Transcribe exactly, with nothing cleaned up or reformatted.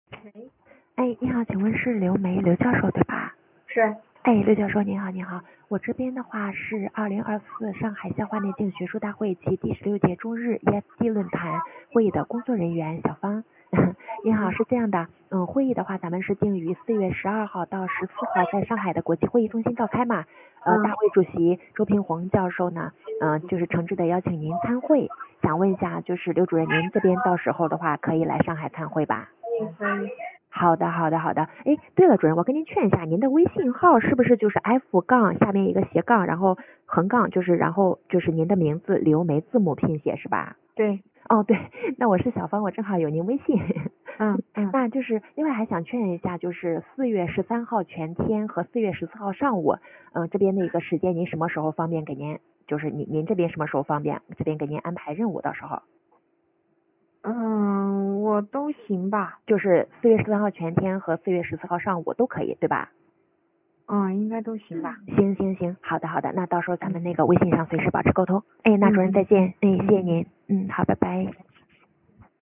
喂， 哎，你好，请问是刘梅刘教授对吧？ 是， 哎，刘教授您好，您好，我这边的话是二零二四上海消化内镜学术大会暨第十六届中日 E S D 论坛会议的工作人员小芳。您好，是这样的，嗯，会议的话咱们是定于四月十二号到十四号在上海的国际会议中心召开嘛。呃， 嗯大会主席周平红教授呢，嗯、呃，就是诚挚的邀请您参会，想问一下，就是刘主任您这边到时候的话可以来上海参会吧？ 可以可以。 好的，好的，好的。哎，对了，主任，我跟您劝一下，您的微信号是不是就是 F 杠下面一个斜杠，然后横杠，就是然后就是您的名字刘梅字母拼写是吧？ 对， 哦，对，那我是小芳，我正好有您微信。 嗯嗯那就是另外还想劝一下，就是四月十三号全天和四月十四号上午，嗯、呃，这边的一个时间，您什么时候方便给您？就是您您这边什么时候方便？这边给您安排任务，到时候。 嗯，我都行吧。 就是四月十三号全天和四月十四号上午都可以，对吧？ 嗯，应该都行吧。 行行行，好的好的，那到时候咱们那个微信上随时保持沟通。哎，那主任再嗯嗯见，哎，谢谢嗯。 您，嗯，好，拜拜。